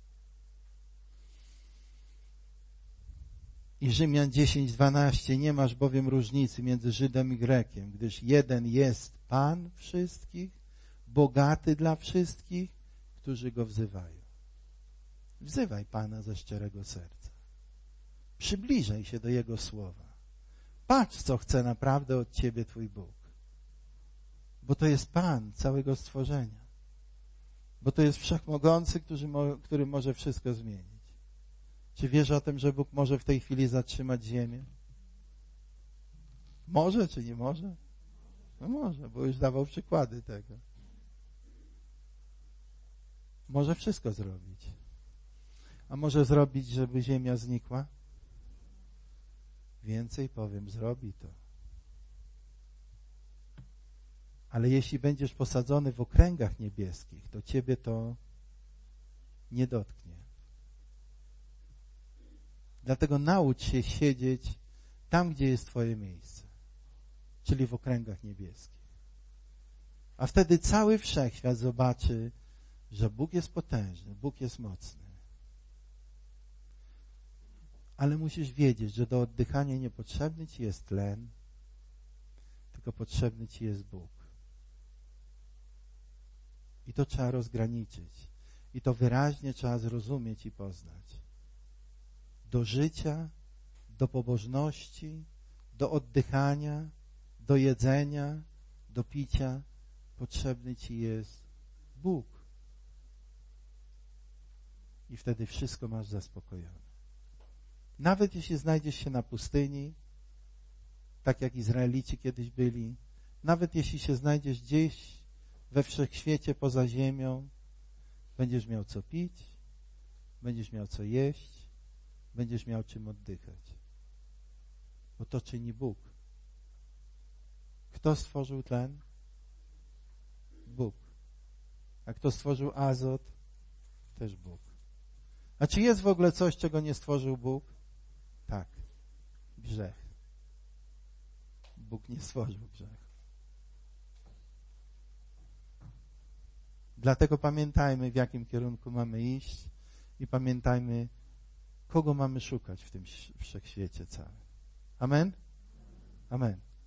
A: I Rzymian 10:12, nie masz bowiem różnicy między Żydem i Grekiem, gdyż jeden jest Pan wszystkich, bogaty dla wszystkich, którzy Go wzywają. Wzywaj Pana ze szczerego serca. Przybliżaj się do Jego słowa. Patrz, co chce naprawdę od ciebie Twój Bóg. Bo to jest Pan całego stworzenia. Bo to jest Wszechmogący, który może wszystko zmienić. Czy wiesz o tym, że Bóg może w tej chwili zatrzymać ziemię? Może, czy nie może? No może, bo już dawał przykłady tego. Może wszystko zrobić. A może zrobić, żeby ziemia znikła? Więcej powiem, zrobi to. Ale jeśli będziesz posadzony w okręgach niebieskich, to ciebie to nie dotknie. Dlatego naucz się siedzieć tam, gdzie jest twoje miejsce, czyli w okręgach niebieskich. A wtedy cały wszechświat zobaczy, że Bóg jest potężny, Bóg jest mocny. Ale musisz wiedzieć, że do oddychania niepotrzebny ci jest tlen, tylko potrzebny ci jest Bóg. I to trzeba rozgraniczyć. I to wyraźnie trzeba zrozumieć i poznać. Do życia, do pobożności, do oddychania, do jedzenia, do picia potrzebny ci jest Bóg. I wtedy wszystko masz zaspokojone. Nawet jeśli znajdziesz się na pustyni, tak jak Izraelici kiedyś byli, nawet jeśli się znajdziesz gdzieś we wszechświecie poza ziemią, będziesz miał co pić, będziesz miał co jeść, będziesz miał czym oddychać. Bo to czyni Bóg. Kto stworzył tlen? Bóg. A kto stworzył azot? Też Bóg. A czy jest w ogóle coś, czego nie stworzył Bóg? Tak. Grzech. Bóg nie stworzył grzechu. Dlatego pamiętajmy, w jakim kierunku mamy iść i pamiętajmy, kogo mamy szukać w tym wszechświecie całym. Amen? Amen.